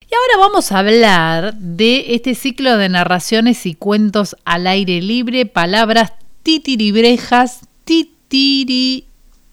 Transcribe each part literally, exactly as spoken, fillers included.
Y ahora vamos a hablar de este ciclo de narraciones y cuentos al aire libre, palabras titiribrejas, titiri,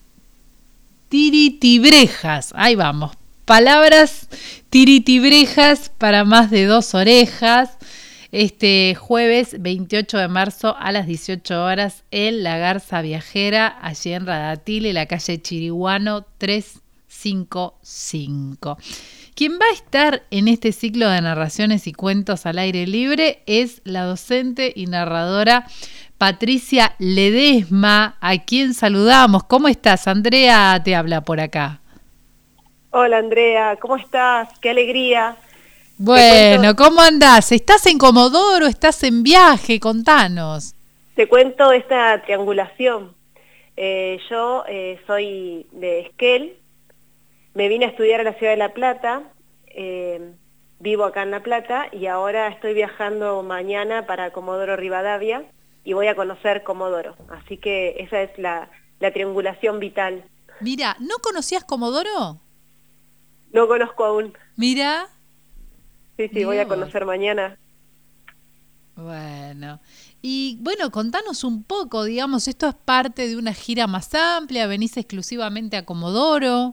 tiritibrejas, ahí vamos, palabras tiritibrejas para más de dos orejas, este jueves veintiocho de marzo a las dieciocho horas en La Garza Viajera, allí en Radatili, la calle Chiriguano trescientos cincuenta y cinco. Quien va a estar en este ciclo de narraciones y cuentos al aire libre es la docente y narradora Patricia Ledesma, a quien saludamos. ¿Cómo estás? Andrea te habla por acá. Hola Andrea, ¿cómo estás? ¡Qué alegría! Bueno, ¿cómo andás? ¿Estás en Comodoro? ¿Estás en viaje? Contanos. Te cuento esta triangulación. Eh, yo eh, soy de Esquel, me vine a estudiar a la ciudad de La Plata, eh, vivo acá en La Plata y ahora estoy viajando mañana para Comodoro Rivadavia y voy a conocer Comodoro. Así que esa es la, la triangulación vital. Mira, ¿no conocías Comodoro? No conozco aún. Mira. Sí, sí, voy a conocer mañana. Bueno, y bueno, contanos un poco, digamos, esto es parte de una gira más amplia, venís exclusivamente a Comodoro.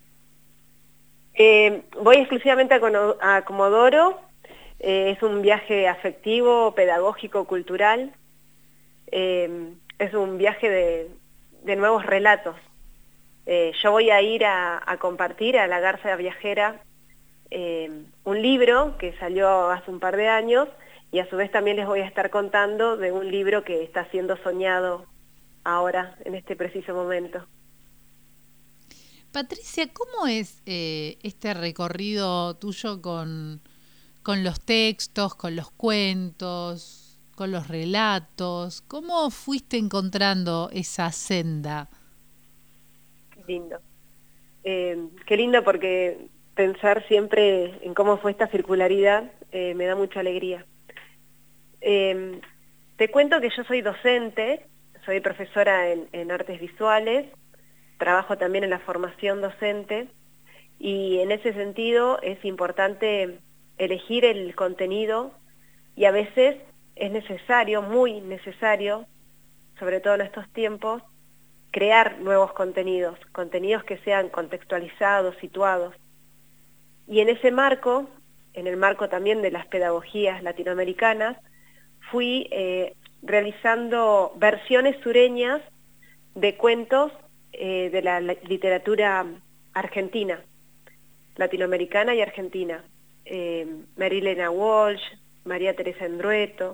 Eh, voy exclusivamente a, a Comodoro, eh, es un viaje afectivo, pedagógico, cultural, eh, es un viaje de, de nuevos relatos. Eh, yo voy a ir a, a compartir a La Garza Viajera eh, un libro que salió hace un par de años y a su vez también les voy a estar contando de un libro que está siendo soñado ahora, en este preciso momento. Patricia, ¿cómo es eh, este recorrido tuyo con, con los textos, con los cuentos, con los relatos? ¿Cómo fuiste encontrando esa senda? Qué lindo. Eh, qué lindo porque pensar siempre en cómo fue esta circularidad eh, me da mucha alegría. Eh, te cuento que yo soy docente, soy profesora en, en artes visuales, trabajo también en la formación docente y en ese sentido es importante elegir el contenido y a veces es necesario, muy necesario, sobre todo en estos tiempos, crear nuevos contenidos, contenidos que sean contextualizados, situados. Y en ese marco, en el marco también de las pedagogías latinoamericanas, fui eh, realizando versiones sureñas de cuentos eh, de la literatura argentina, latinoamericana y argentina. Eh, Marilena Walsh, María Teresa Endrueto.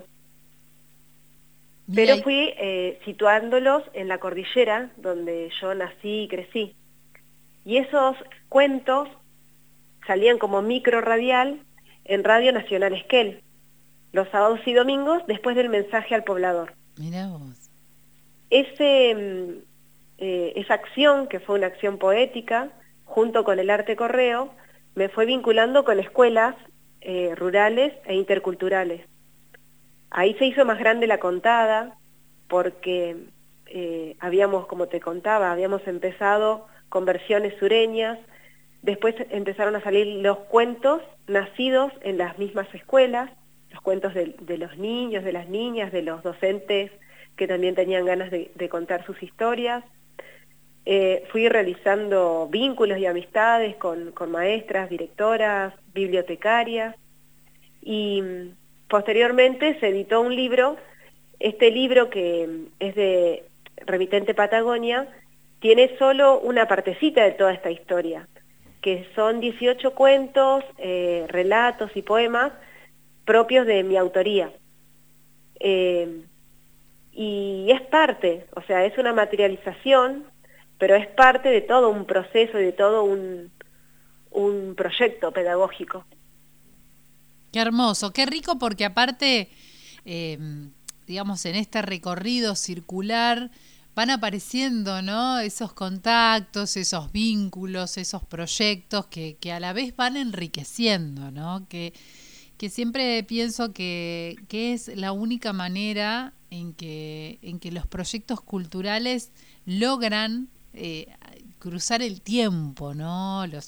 Pero fui eh, situándolos en la cordillera donde yo nací y crecí. Y esos cuentos salían como micro radial en Radio Nacional Esquel, los sábados y domingos después del mensaje al poblador. Mirá vos. Ese, eh, esa acción, que fue una acción poética, junto con el arte correo, me fue vinculando con escuelas eh, rurales e interculturales. Ahí se hizo más grande la contada, porque eh, habíamos, como te contaba, habíamos empezado con versiones sureñas, después empezaron a salir los cuentos nacidos en las mismas escuelas, los cuentos de, de los niños, de las niñas, de los docentes que también tenían ganas de, de contar sus historias. Eh, fui realizando vínculos y amistades con, con maestras, directoras, bibliotecarias, y posteriormente se editó un libro. Este libro, que es de Remitente Patagonia, tiene solo una partecita de toda esta historia, que son dieciocho cuentos, eh, relatos y poemas propios de mi autoría. Eh, y es parte, o sea, es una materialización, pero es parte de todo un proceso y de todo un, un proyecto pedagógico. Qué hermoso, qué rico, porque aparte, eh, digamos, en este recorrido circular van apareciendo, ¿no?, esos contactos, esos vínculos, esos proyectos que, que a la vez van enriqueciendo, ¿no? Que, que siempre pienso que, que es la única manera en que, en que los proyectos culturales logran eh, cruzar el tiempo, ¿no? Los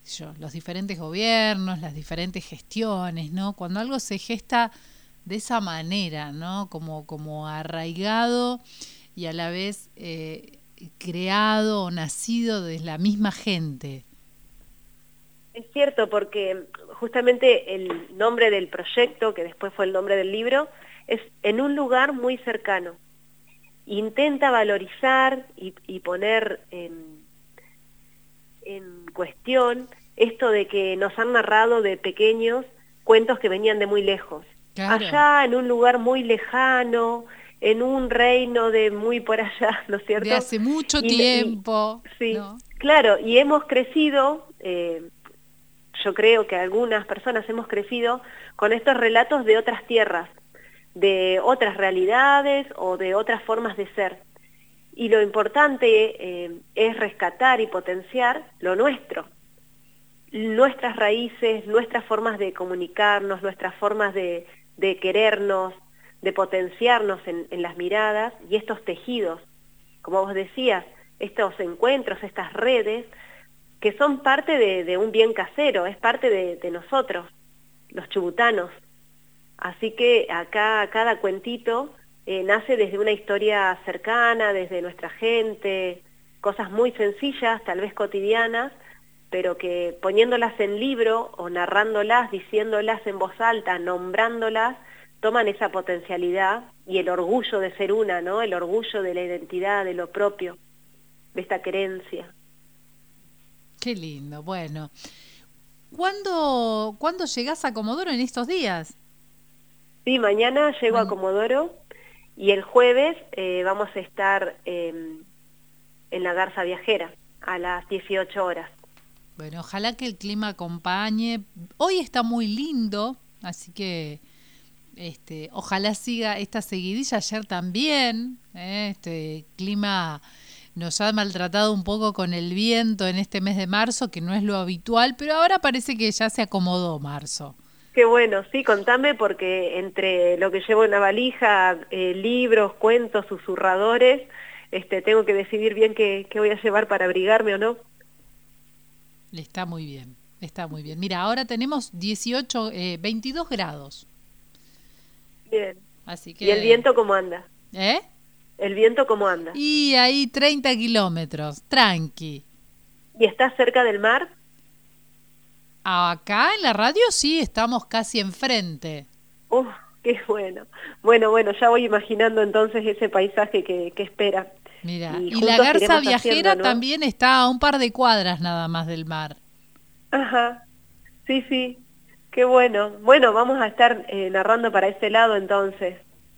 yo, los diferentes gobiernos, las diferentes gestiones, ¿no? Cuando algo se gesta de esa manera, ¿no? Como, como arraigado y a la vez eh, creado o nacido de la misma gente. Es cierto, porque justamente el nombre del proyecto, que después fue el nombre del libro, es En un lugar muy cercano. Intenta valorizar y, y poner en, en cuestión esto de que nos han narrado de pequeños cuentos que venían de muy lejos. Claro. Allá, en un lugar muy lejano, en un reino de muy por allá, ¿no es cierto? De hace mucho y, tiempo. Y, sí, ¿no? Claro, y hemos crecido, eh, yo creo que algunas personas hemos crecido con estos relatos de otras tierras, de otras realidades o de otras formas de ser. Y lo importante eh, es rescatar y potenciar lo nuestro, nuestras raíces, nuestras formas de comunicarnos, nuestras formas de, de querernos, de potenciarnos en, en las miradas y estos tejidos, como vos decías, estos encuentros, estas redes, que son parte de, de un bien casero, es parte de, de nosotros, los chubutanos. Así que acá cada cuentito eh, nace desde una historia cercana, desde nuestra gente, cosas muy sencillas, tal vez cotidianas, pero que poniéndolas en libro o narrándolas, diciéndolas en voz alta, nombrándolas, toman esa potencialidad y el orgullo de ser una, ¿no? El orgullo de la identidad, de lo propio, de esta creencia. Qué lindo, bueno. ¿Cuándo, ¿cuándo llegás a Comodoro en estos días? Sí, mañana llego Man... a Comodoro y el jueves eh, vamos a estar eh, en la Garza Viajera a las dieciocho horas. Bueno, ojalá que el clima acompañe. Hoy está muy lindo, así que este, ojalá siga esta seguidilla. Ayer también, ¿eh? Este clima nos ha maltratado un poco con el viento en este mes de marzo, que no es lo habitual, pero ahora parece que ya se acomodó marzo. Qué bueno, sí, contame, porque entre lo que llevo en la valija, eh, libros, cuentos, susurradores, este, tengo que decidir bien qué, qué voy a llevar para abrigarme o no. Está muy bien, está muy bien. Mira, ahora tenemos dieciocho, eh, veintidós grados. Bien. Así que... ¿Y el viento cómo anda? ¿Eh? ¿El viento cómo anda? Y ahí treinta kilómetros, tranqui. ¿Y estás cerca del mar? Acá en la radio sí, estamos casi enfrente. ¡Uf, qué bueno! Bueno, bueno, ya voy imaginando entonces ese paisaje que, que espera. Mira, y, y la Garza Viajera haciendo, ¿no? También está a un par de cuadras nada más del mar. Ajá, sí, sí, qué bueno. Bueno, vamos a estar eh, narrando para ese lado entonces.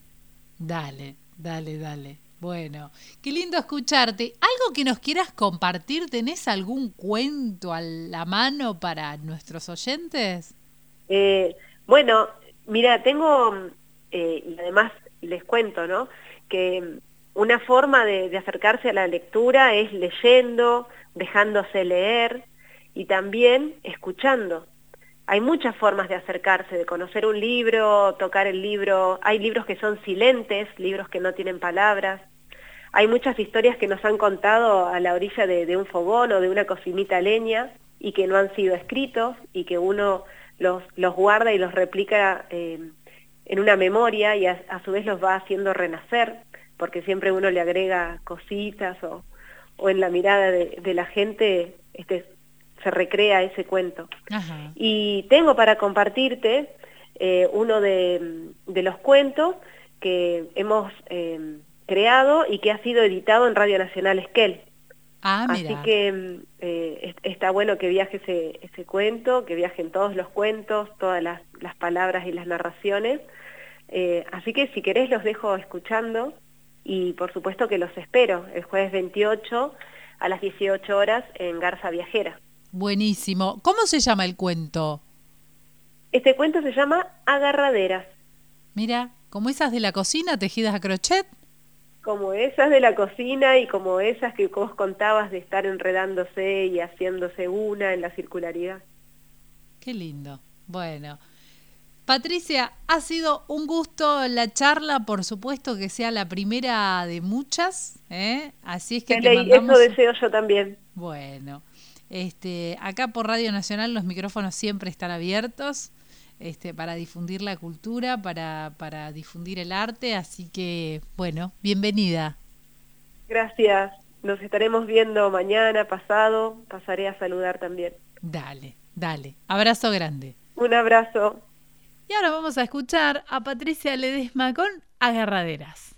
Dale, dale, dale. Bueno, qué lindo escucharte. ¿Algo que nos quieras compartir? ¿Tenés algún cuento a la mano para nuestros oyentes? Eh, bueno, mira, tengo, eh, y además les cuento, ¿no? Que una forma de, de acercarse a la lectura es leyendo, dejándose leer y también escuchando. Hay muchas formas de acercarse, de conocer un libro, tocar el libro. Hay libros que son silentes, libros que no tienen palabras. Hay muchas historias que nos han contado a la orilla de, de un fogón o de una cocinita a leña y que no han sido escritos y que uno los, los guarda y los replica eh, en una memoria y a, a su vez los va haciendo renacer, porque siempre uno le agrega cositas o, o en la mirada de, de la gente este, se recrea ese cuento. Ajá. Y tengo para compartirte eh, uno de, de los cuentos que hemos eh, creado y que ha sido editado en Radio Nacional Esquel. Ah, mira. Así que eh, está bueno que viaje ese, ese cuento, que viajen todos los cuentos, todas las, las palabras y las narraciones. Eh, así que si querés los dejo escuchando y por supuesto que los espero el jueves veintiocho a las dieciocho horas en Garza Viajera. Buenísimo. ¿Cómo se llama el cuento? Este cuento se llama Agarraderas. Mira, como esas de la cocina tejidas a crochet. Como esas de la cocina y como esas que vos contabas de estar enredándose y haciéndose una en la circularidad. Qué lindo. Bueno, Patricia, ha sido un gusto la charla, por supuesto que sea la primera de muchas, ¿eh? Así es que te Ley, mandamos... eso deseo yo también. Bueno, Este, acá por Radio Nacional los micrófonos siempre están abiertos este, para difundir la cultura, para, para difundir el arte, así que, bueno, bienvenida. Gracias, nos estaremos viendo mañana, pasado, pasaré a saludar también. Dale, dale, abrazo grande. Un abrazo. Y ahora vamos a escuchar a Patricia Ledesma con Agarraderas.